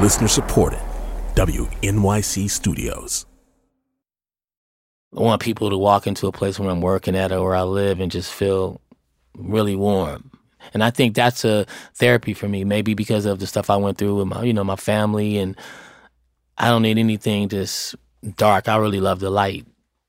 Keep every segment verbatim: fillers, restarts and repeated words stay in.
Listener supported. W N Y C Studios. I want people to walk into a place where I'm working at or where I live and just feel really warm. And I think that's a therapy for me, maybe because of the stuff I went through with my, you know, my family. And I don't need anything just dark. I really love the light.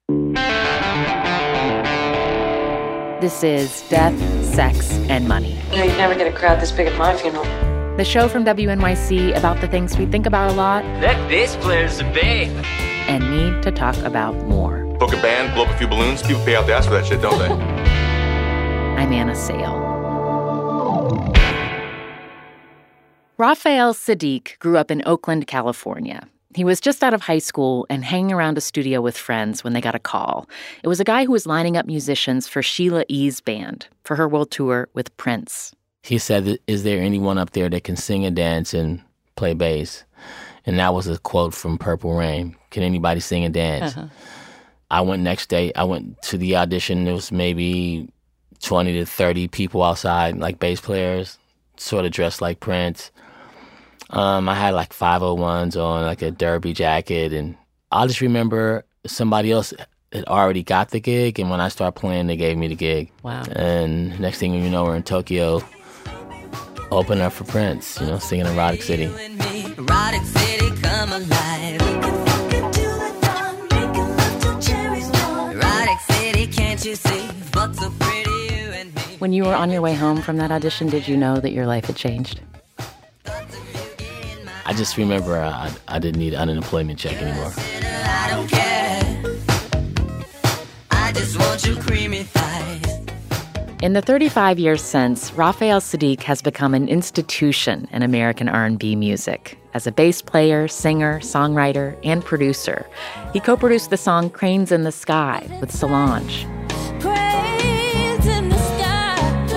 This is Death, Sex, and Money. You know, you'd never get a crowd this big at my funeral. The show from W N Y C about the things we think about a lot. That bass player's a babe. And need to talk about more. Book a band, blow up a few balloons. People pay out the ass for that shit, don't they? I'm Anna Sale. Raphael Saadiq grew up in Oakland, California. He was just out of high school and hanging around a studio with friends when they got a call. It was a guy who was lining up musicians for Sheila E.'s band for her world tour with Prince. He said, is there anyone up there that can sing and dance and play bass? And that was a quote from Purple Rain. Can anybody sing and dance? Uh-huh. I went next day. I went to the audition. There was maybe twenty to thirty people outside, like bass players, sort of dressed like Prince. Um, I had like five oh ones on, like a derby jacket. And I just remember somebody else had already got the gig. And when I started playing, they gave me the gig. Wow. And next thing you know, we're in Tokyo, open up for Prince, you know, singing Erotic City. Erotic City, come alive. Erotic City, can't you see? What's so pretty, you and me. When you were on your way home from that audition, did you know that your life had changed? I just remember I, I didn't need an unemployment check anymore. I don't care. I just want you creamy thighs. In the thirty-five years since, Raphael Saadiq has become an institution in American R and B music. As a bass player, singer, songwriter, and producer, he co-produced the song Cranes in the Sky with Solange. Cranes in the sky.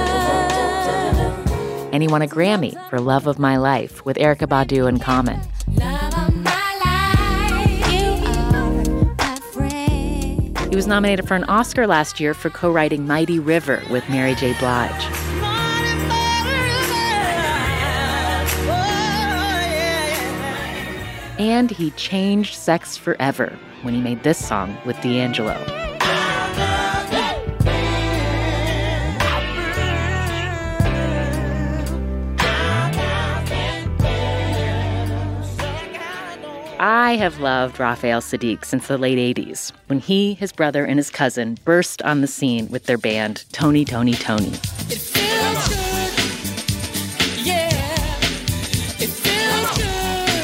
And he won a Grammy for Love of My Life with Erykah Badu and Common. Love of my life, you are my friend. He was nominated for an Oscar last year for co-writing Mighty River with Mary J. Blige. And he changed sex forever when he made this song with D'Angelo. I have loved Raphael Saadiq since the late eighties, when he, his brother, and his cousin burst on the scene with their band Tony, Tony, Tony. It feels good. Yeah. It feels good.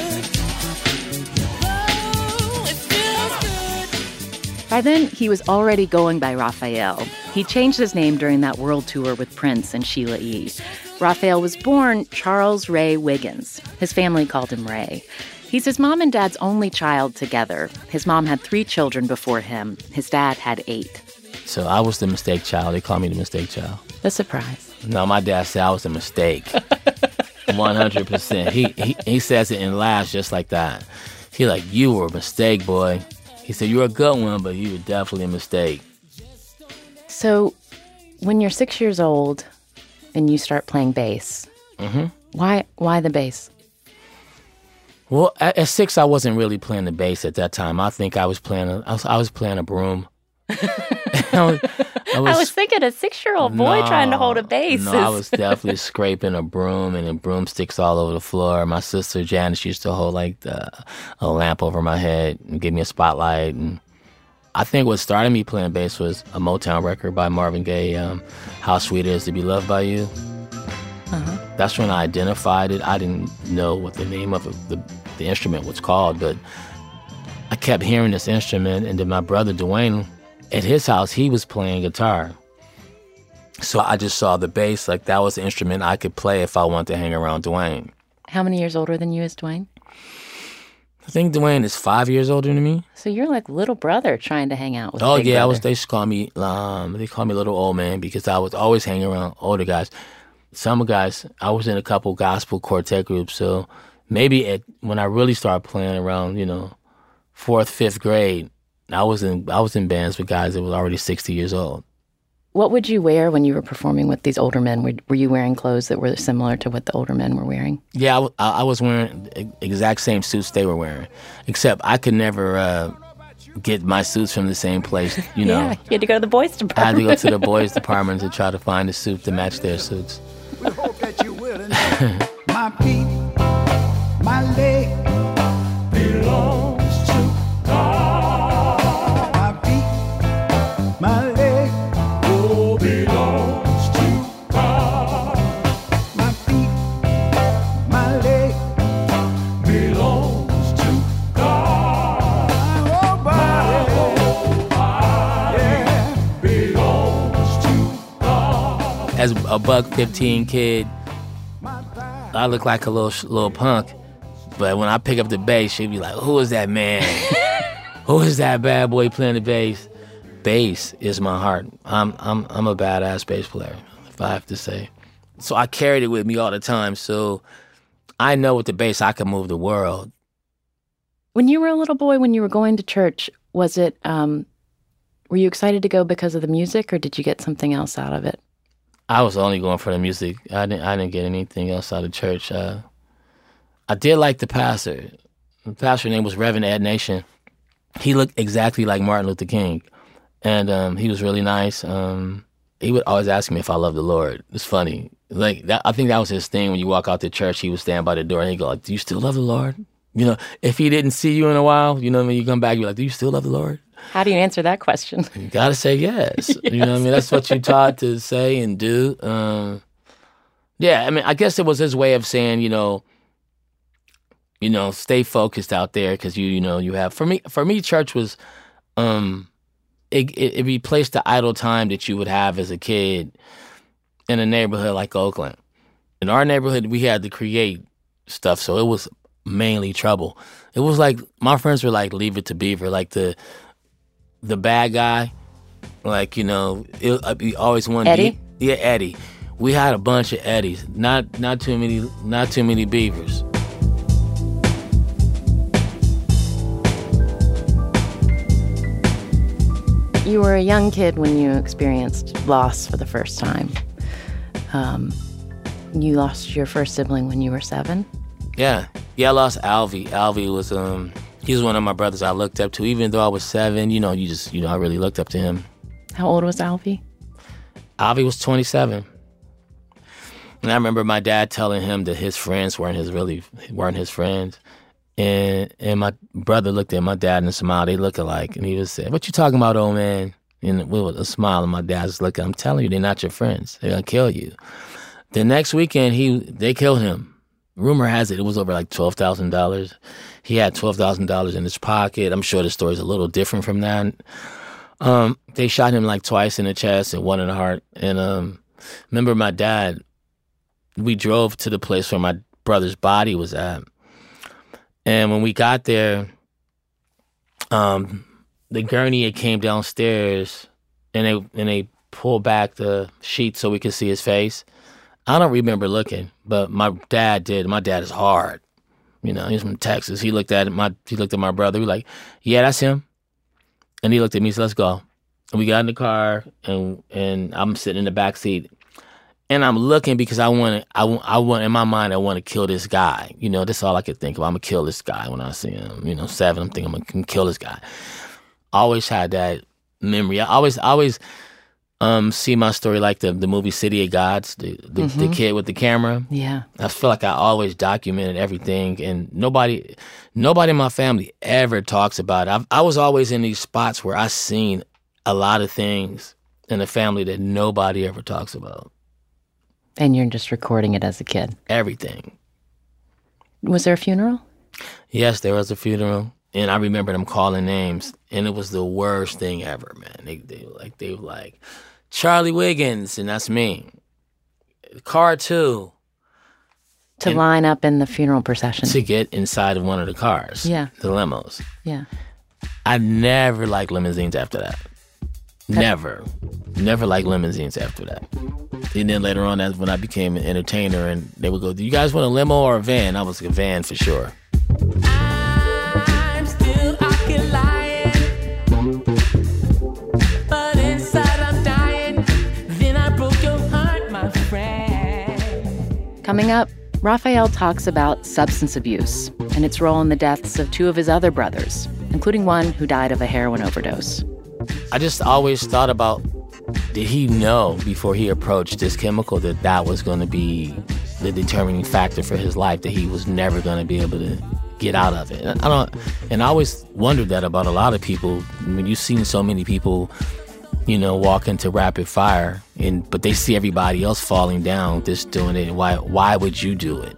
Oh, it feels good. By then, he was already going by Raphael. He changed his name during that world tour with Prince and Sheila E. Raphael was born Charles Ray Wiggins. His family called him Ray. He's his mom and dad's only child together. His mom had three children before him. His dad had eight. So I was the mistake child. They call me the mistake child. The surprise. No, my dad said I was a mistake. one hundred percent. He, he he says it and laughs just like that. He like, you were a mistake, boy. He said, you're a good one, but you were definitely a mistake. So when you're six years old and you start playing bass, mm-hmm. why why the bass? Well, at, at six, I wasn't really playing the bass at that time. I think I was playing a, I was, I was playing a broom. I, was, I, was, I was thinking a six-year-old boy no, trying to hold a bass. No, I was definitely scraping a broom and then broomsticks all over the floor. My sister Janice used to hold like the, a lamp over my head and give me a spotlight. And I think what started me playing bass was a Motown record by Marvin Gaye, um, How Sweet It Is to Be Loved by You. Uh-huh. That's when I identified it. I didn't know what the name of it, the, the instrument was called, but I kept hearing this instrument. And then my brother Dwayne, at his house, he was playing guitar. So I just saw the bass, like that was the instrument I could play if I wanted to hang around Dwayne. How many years older than you is Dwayne? I think Dwayne is five years older than me. So you're like little brother trying to hang out with Oh, big yeah, brother. I was. They used to call me, um, they call me little old man because I was always hanging around older guys. Some guys, I was in a couple gospel quartet groups, so maybe at, when I really started playing around, you know, fourth, fifth grade, I was in I was in bands with guys that were already sixty years old. What would you wear when you were performing with these older men? Were, were you wearing clothes that were similar to what the older men were wearing? Yeah, I, w- I was wearing the exact same suits they were wearing, except I could never uh, get my suits from the same place, you know. Yeah, you had to go to the boys' department. I had to go to the boys' department to try to find a suit to match their suits. We hope that you will. My feet, my leg belongs to God. My feet, my leg, oh, belongs to God. My feet, my leg belongs to God. My whole body, my whole body, yeah, belongs to God. As a buck fifteen kid, I look like a little little punk, but when I pick up the bass, she'd be like, "Who is that man? Who is that bad boy playing the bass?" Bass is my heart. I'm I'm I'm a badass bass player, if I have to say. So I carried it with me all the time. So I know with the bass I can move the world. When you were a little boy, when you were going to church, was it? Um, were you excited to go because of the music, or did you get something else out of it? I was only going for the music. I didn't. I didn't get anything else out of church. Uh, I did like the pastor. The pastor's name was Reverend Ed Nation. He looked exactly like Martin Luther King, and um, he was really nice. Um, he would always ask me if I loved the Lord. It's funny. Like that, I think that was his thing. When you walk out the church, he would stand by the door and he'd go like, "Do you still love the Lord?" You know, if he didn't see you in a while, you know, when you come back, you're like, "Do you still love the Lord?" How do you answer that question? You gotta say yes. yes. You know what I mean? That's what you're taught to say and do. Um, yeah, I mean, I guess it was his way of saying, you know, you know, stay focused out there because you, you know, you have. For me, for me, church was, um, it, it, it replaced the idle time that you would have as a kid in a neighborhood like Oakland. In our neighborhood, we had to create stuff, so it was mainly trouble. It was like my friends were like Leave It to Beaver, like the. The bad guy, like, you know, it, we always wanted Eddie? to be, yeah, Eddie. We had a bunch of Eddies, not not too many, not too many Beavers. You were a young kid when you experienced loss for the first time. Um, you lost your first sibling when you were seven? Yeah, yeah, I lost Alvy. Alvy was um. He was one of my brothers I looked up to. Even though I was seven, you know, you just, you know, I really looked up to him. How old was Alvy? Alvy was twenty-seven. And I remember my dad telling him that his friends weren't his really weren't his friends. And and my brother looked at my dad and smiled. They look alike. And he was saying, "What you talking about, old man?" And with a smile, and my dad was looking, "I'm telling you, they're not your friends. They're gonna kill you." The next weekend, he they killed him. Rumor has it, it was over like twelve thousand dollars. He had twelve thousand dollars in his pocket. I'm sure the story's a little different from that. Um, they shot him like twice in the chest and one in the heart. And um, remember my dad, we drove to the place where my brother's body was at. And when we got there, um, the gurney it came downstairs and they and they pulled back the sheet so we could see his face. I don't remember looking, but my dad did. My dad is hard. You know, he's from Texas. He looked at my he looked at my brother. He was like, "Yeah, that's him." And he looked at me and said, "Let's go." And we got in the car, and and I'm sitting in the back seat. And I'm looking because I want to, I want, I want, in my mind, I want to kill this guy. You know, that's all I could think of. I'm going to kill this guy when I see him. You know, seven, I'm thinking I'm going to kill this guy. I always had that memory. I always, always um, see my story like the, the movie City of Gods, the, the, mm-hmm. the kid with the camera. Yeah. I feel like I always documented everything, and nobody, nobody in my family ever talks about it. I've, I was always in these spots where I seen a lot of things in the family that nobody ever talks about. And you're just recording it as a kid? Everything. Was there a funeral? Yes, there was a funeral. And I remember them calling names. And it was the worst thing ever, man. They, they, like, they were like, Charlie Wiggins, and that's me. Car two. To and line up in the funeral procession. To get inside of one of the cars. Yeah. The limos. Yeah. I never liked limousines after that. Never. Never liked limousines after that. And then later on, that's when I became an entertainer, and they would go, do you guys want a limo or a van? I was like, a van for sure. I'm still occupied, but inside I'm dying. Coming up, Rafael talks about substance abuse and its role in the deaths of two of his other brothers, including one who died of a heroin overdose. I just always thought about, did he know before he approached this chemical that that was going to be the determining factor for his life, that he was never going to be able to get out of it? I don't, and I always wondered that about a lot of people. When you've seen so many people, you know, walk into rapid fire, and but they see everybody else falling down, just doing it. Why? Why would you do it?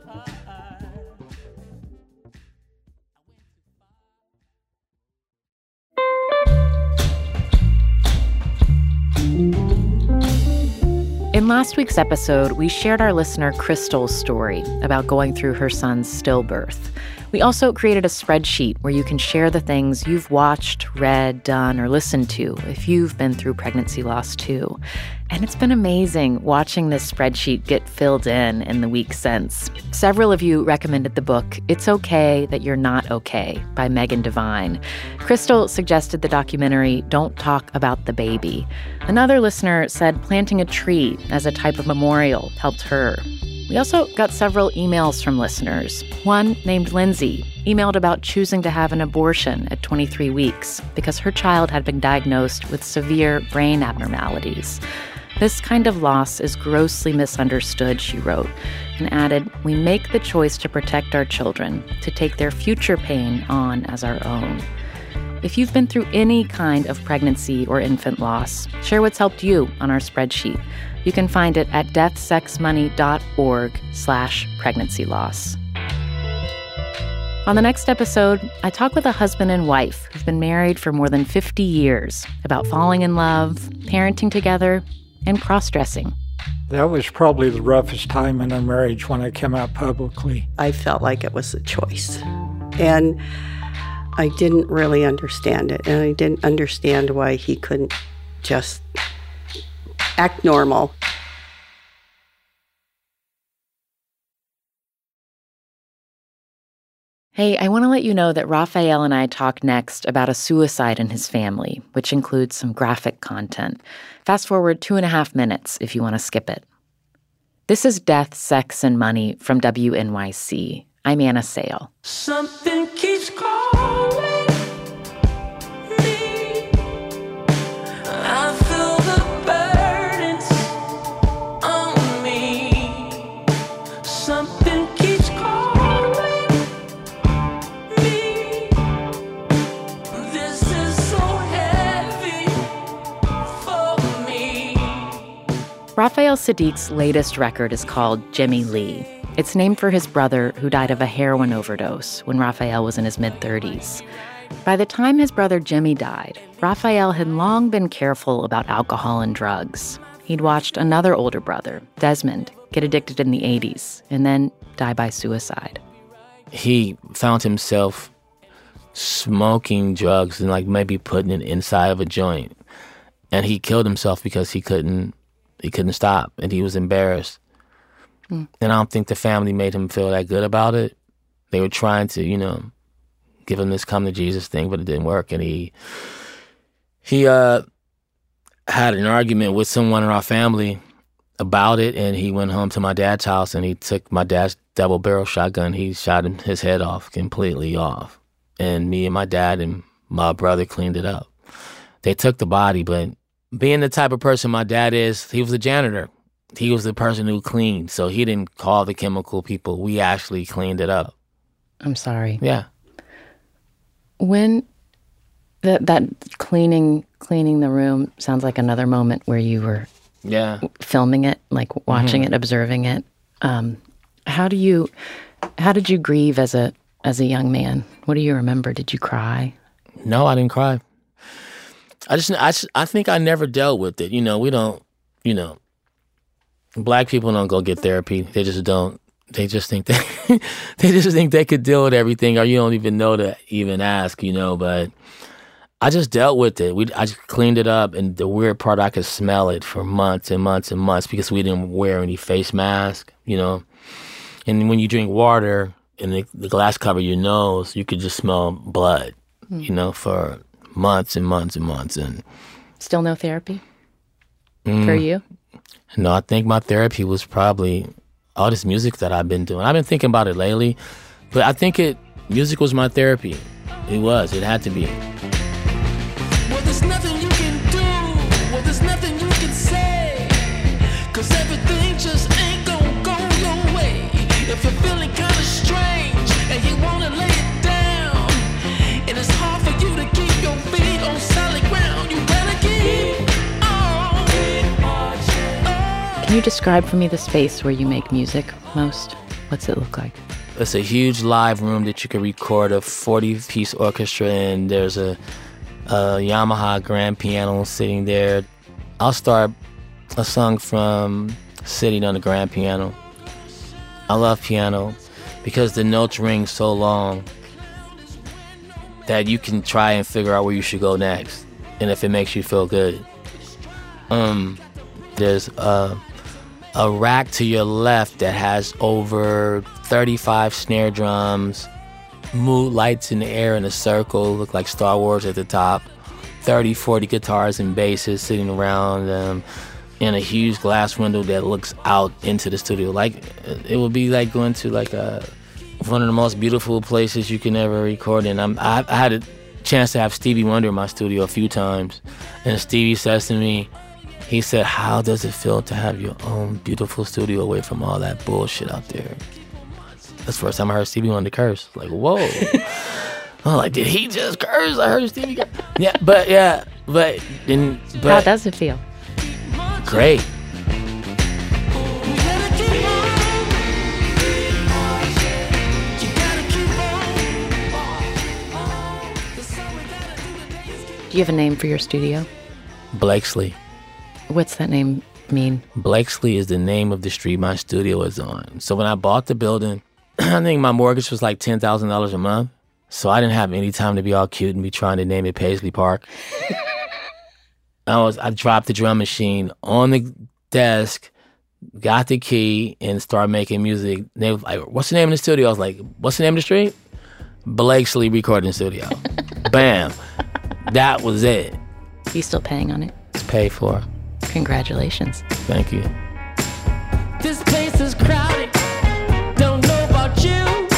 In last week's episode, we shared our listener Crystal's story about going through her son's stillbirth. We also created a spreadsheet where you can share the things you've watched, read, done, or listened to if you've been through pregnancy loss too. And it's been amazing watching this spreadsheet get filled in in the week since. Several of you recommended the book It's Okay That You're Not Okay by Megan Devine. Crystal suggested the documentary Don't Talk About the Baby. Another listener said planting a tree as a type of memorial helped her. We also got several emails from listeners. One, named Lindsay, emailed about choosing to have an abortion at twenty-three weeks because her child had been diagnosed with severe brain abnormalities. This kind of loss is grossly misunderstood, she wrote, and added, we make the choice to protect our children, to take their future pain on as our own. If you've been through any kind of pregnancy or infant loss, share what's helped you on our spreadsheet. You can find it at deathsexmoney.org slash pregnancy loss. On the next episode, I talk with a husband and wife who've been married for more than fifty years about falling in love, parenting together, and cross-dressing. That was probably the roughest time in our marriage when I came out publicly. I felt like it was a choice. And I didn't really understand it. And I didn't understand why he couldn't just act normal. Hey, I want to let you know that Rafael and I talk next about a suicide in his family, which includes some graphic content. Fast forward two and a half minutes if you want to skip it. This is Death, Sex, and Money from W N Y C. I'm Anna Sale. Something keeps calling me. I feel the burdens on me. Something keeps calling me. This is so heavy for me. Raphael Saadiq's latest record is called Jimmy Lee. It's named for his brother who died of a heroin overdose when Rafael was in his mid-thirties. By the time his brother Jimmy died, Rafael had long been careful about alcohol and drugs. He'd watched another older brother, Desmond, get addicted in the eighties and then die by suicide. He found himself smoking drugs and like maybe putting it inside of a joint. And he killed himself because he couldn't he couldn't stop and he was embarrassed. Mm. And I don't think the family made him feel that good about it. They were trying to, you know, give him this come to Jesus thing, but it didn't work. And he he uh, had an argument with someone in our family about it, and he went home to my dad's house and he took my dad's double barrel shotgun. He shot him, his head off, completely off. And me and my dad and my brother cleaned it up. They took the body, but being the type of person my dad is, he was a janitor. He was the person who cleaned, so he didn't call the chemical people. We actually cleaned it up. I'm sorry. Yeah. When that that cleaning cleaning the room sounds like another moment where you were yeah filming it, like watching mm-hmm. it, observing it. Um, how do you how did you grieve as a as a young man? What do you remember? Did you cry? No, I didn't cry. I just I, I think I never dealt with it. You know, we don't. You know. Black people don't go get therapy. They just don't. They just think they, they just think they could deal with everything, or you don't even know to even ask, you know. But I just dealt with it. We, I just cleaned it up, and the weird part, I could smell it for months and months and months because we didn't wear any face mask, you know. And when you drink water and the, the glass cover your nose, you could just smell blood, mm. you know, for months and months and months. And still no therapy mm, for you? No, I think my therapy was probably all this music that I've been doing. I've been thinking about it lately, but I think it music was my therapy. It was. It had to be. Well, there's nothing you can do. Well, there's nothing you can say. Cause everything just ain't gonna go your way. If you're feeling kind of strange and you wanna lay it down, and it's hard for you to keep your feet on solid ground, you better keep on. Can you describe for me the space where you make music most? What's it look like? It's a huge live room that you can record a forty-piece orchestra in. There's a, a Yamaha grand piano sitting there. I'll start a song from sitting on the grand piano. I love piano because the notes ring so long that you can try and figure out where you should go next, and if it makes you feel good. Um, there's a, a rack to your left that has over thirty-five snare drums, mood lights in the air in a circle, look like Star Wars at the top, thirty, forty guitars and basses sitting around um, in a huge glass window that looks out into the studio. Like, it would be like going to like a, one of the most beautiful places you can ever record in. I'm, I, I had a chance to have Stevie Wonder in my studio a few times, and Stevie says to me, he said, how does it feel to have your own beautiful studio away from all that bullshit out there? That's the first time I heard Stevie Wonder curse. Like, whoa. I'm like, did he just curse? I heard Stevie curse. Yeah, but yeah, but then. But How does it feel? Great. Do you have a name for your studio? Blakesley. What's that name mean? Blakesley is the name of the street my studio is on. So when I bought the building, I think my mortgage was like ten thousand dollars a month. So I didn't have any time to be all cute and be trying to name it Paisley Park. I was I dropped the drum machine on the desk, got the key, and started making music. They were like, what's the name of the studio? I was like, what's the name of the street? Blakesley Recording Studio. Bam. That was it. You still paying on it? It's paid for. Congratulations. Thank you. This place is crowded. Don't know about you.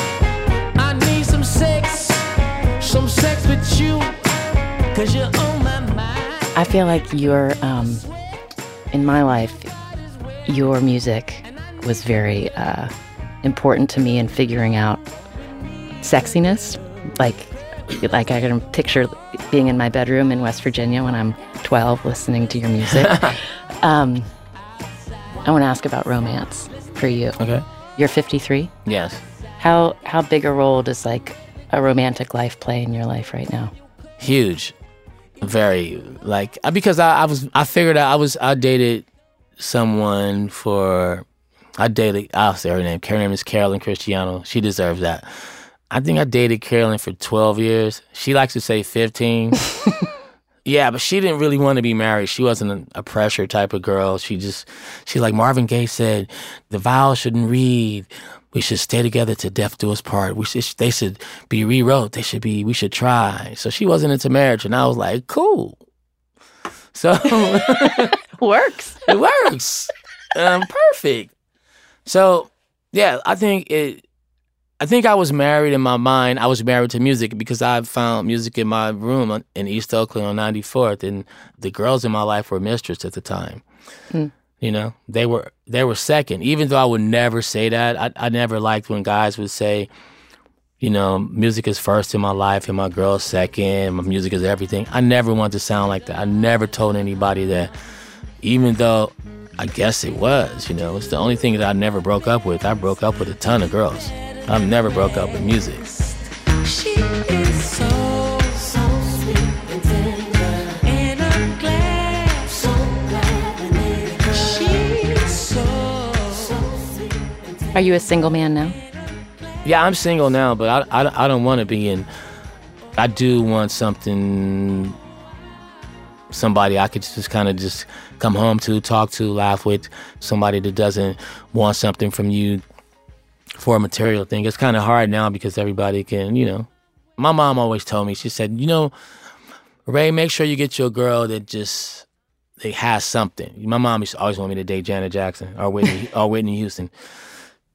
I need some sex. Some sex with you. Cause you're on my mind. I feel like you're, um, in my life, your music was very uh, important to me in figuring out sexiness. Like, like I can picture being in my bedroom in West Virginia when I'm twelve listening to your music. um, I want to ask about romance for you. Okay. You're fifty-three? Yes. How how big a role does like a romantic life play in your life right now? Huge. Very. Like, because I, I was, I figured out I was, I dated someone for, I dated, I'll say her name. Her name is Carolyn Cristiano. She deserves that. I think I dated Carolyn for twelve years. She likes to say fifteen. Yeah, but she didn't really want to be married. She wasn't a, a pressure type of girl. She just, she like Marvin Gaye said, the vows shouldn't read, we should stay together till death do us part. We should, they should be rewrote. They should be, we should try. So she wasn't into marriage. And I was like, cool. So. Works. It works. Um, perfect. So, yeah, I think it, I think I was married in my mind. I was married to music because I found music in my room in East Oakland on ninety-fourth, and the girls in my life were mistress at the time. Hmm. You know, they were they were second. Even though I would never say that, I, I never liked when guys would say, you know, music is first in my life and my girl's second. My music is everything. I never wanted to sound like that. I never told anybody that, even though I guess it was. You know, it's the only thing that I never broke up with. I broke up with a ton of girls. I've never broke up with music. She is so, so sweet and tender, and I'm glad, so glad I made her. She's so, so sweet and tender. Are you a single man now? Yeah, I'm single now, but I, I, I don't want to be in. I do want something, somebody I could just kind of just come home to, talk to, laugh with, somebody that doesn't want something from you for a material thing. It's kind of hard now because everybody can, you know. My mom always told me, she said, you know, Ray, make sure you get your girl that just, that has something. My mom used to always want me to date Janet Jackson or Whitney, or Whitney Houston.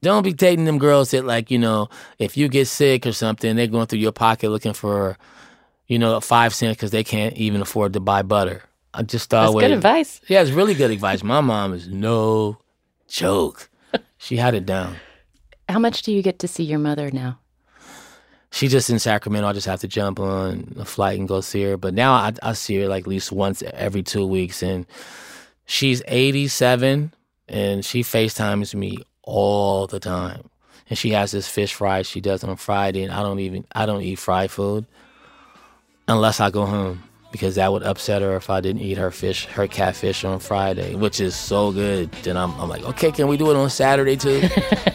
Don't be dating them girls that, like, you know, if you get sick or something, they're going through your pocket looking for, you know, five cents because they can't even afford to buy butter. I just thought... That's good advice. Yeah, it's really good advice. My mom is no joke. She had it down. How much do you get to see your mother now? She's just in Sacramento. I just have to jump on a flight and go see her. But now I, I see her like at least once every two weeks. And she's eighty-seven, and she FaceTimes me all the time. And she has this fish fry she does on Friday, and I don't even, I don't eat fried food unless I go home, because that would upset her if I didn't eat her fish, her catfish on Friday, which is so good. Then I'm, I'm like, okay, can we do it on Saturday too?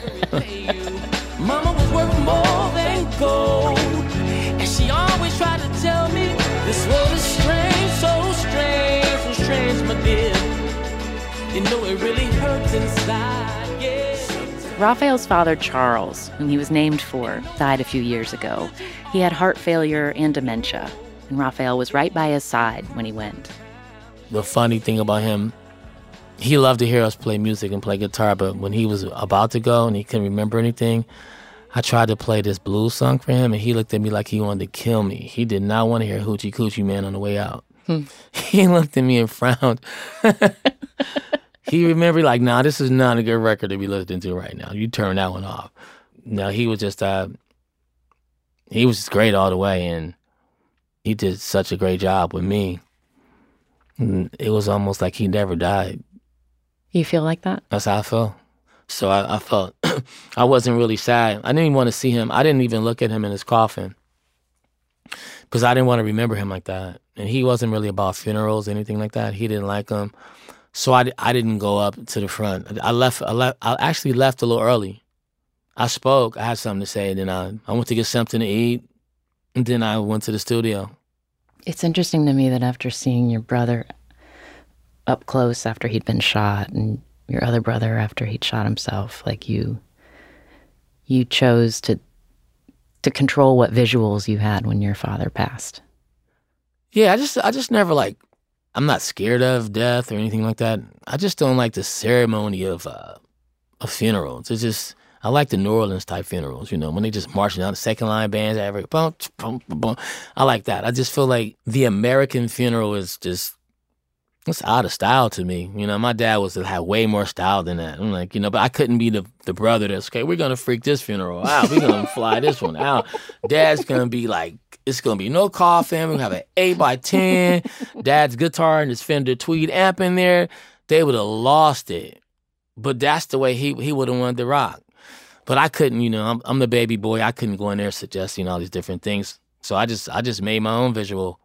Mama was worth more than gold, and she always tried to tell me this world is strange, so strange, so strange, my dear. You know it really hurts inside, yeah. Raphael's father, Charles, whom he was named for, died a few years ago. He had heart failure and dementia, and Raphael was right by his side when he went. The funny thing about him, he loved to hear us play music and play guitar, but when he was about to go and he couldn't remember anything, I tried to play this blues song for him, and he looked at me like he wanted to kill me. He did not want to hear Hoochie Coochie Man on the way out. Hmm. He looked at me and frowned. He remembered, like, nah, this is not a good record to be listening to right now. You turn that one off. No, he was just, uh, he was just great all the way, and he did such a great job with me. And it was almost like he never died. You feel like that? That's how I felt. So I, I felt, I wasn't really sad. I didn't even want to see him. I didn't even look at him in his coffin because I didn't want to remember him like that. And he wasn't really about funerals or anything like that. He didn't like them. So I, I didn't go up to the front. I left, I left, I actually left a little early. I spoke, I had something to say, and then I, I went to get something to eat, and then I went to the studio. It's interesting to me that after seeing your brother up close after he'd been shot, and your other brother after he'd shot himself, like you, you chose to to control what visuals you had when your father passed. Yeah, I just, I just never like. I'm not scared of death or anything like that. I just don't like the ceremony of uh, of funerals. It's just, I like the New Orleans type funerals, you know, when they just marching out the second line bands, every boom, boom, boom. I like that. I just feel like the American funeral is just, it's out of style to me. You know, my dad was had way more style than that. I'm like, you know, but I couldn't be the, the brother that's, okay, we're going to freak this funeral out. We're going to fly this one out. Dad's going to be like, it's going to be no coffin. We're going to have an eight by ten. Dad's guitar and his Fender Tweed amp in there. They would have lost it. But that's the way he he would have wanted to rock. But I couldn't, you know, I'm, I'm the baby boy. I couldn't go in there suggesting all these different things. So I just I just made my own visual.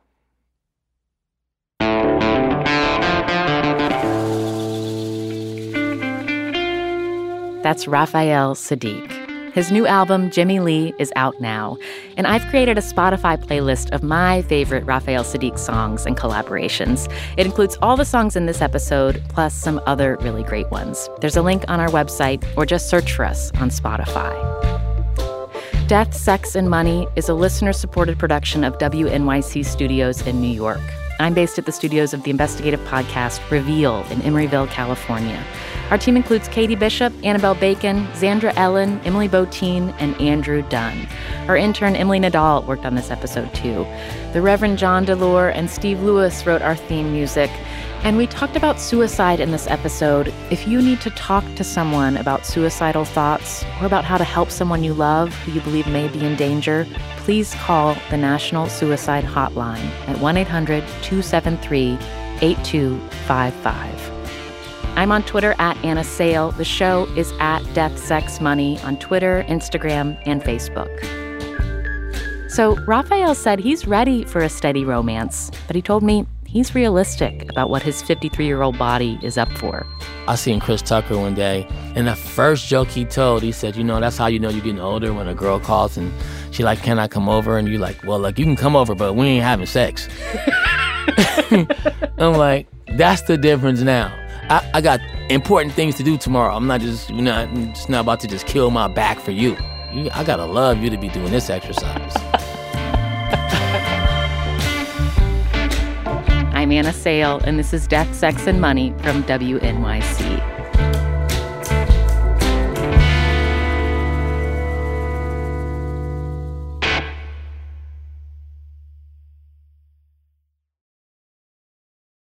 That's Raphael Saadiq. His new album, Jimmy Lee, is out now, and I've created a Spotify playlist of my favorite Raphael Saadiq songs and collaborations. It includes all the songs in this episode, plus some other really great ones. There's a link on our website, or just search for us on Spotify. Death, Sex, and Money is a listener-supported production of W N Y C Studios in New York. I'm based at the studios of the investigative podcast Reveal in Emeryville, California. Our team includes Katie Bishop, Annabelle Bacon, Zandra Ellen, Emily Botine, and Andrew Dunn. Our intern, Emily Nadal, worked on this episode, too. The Reverend John DeLore and Steve Lewis wrote our theme music. And we talked about suicide in this episode. If you need to talk to someone about suicidal thoughts or about how to help someone you love who you believe may be in danger, please call the National Suicide Hotline at one eight hundred two seven three eight two five five. I'm on Twitter at Anna Sale. The show is at Death, Sex, Money on Twitter, Instagram, and Facebook. So Raphael said he's ready for a steady romance, but he told me he's realistic about what his fifty-three-year-old body is up for. I seen Chris Tucker one day, and the first joke he told, he said, you know, that's how you know you're getting older, when a girl calls and she like, can I come over? And you like, well, like, you can come over, but we ain't having sex. I'm like, that's the difference now. I, I got important things to do tomorrow. I'm not just, you know, I'm just not about to just kill my back for you. you I gotta love you to be doing this exercise. I'm Anna Sale, and this is Death, Sex, and Money from W N Y C.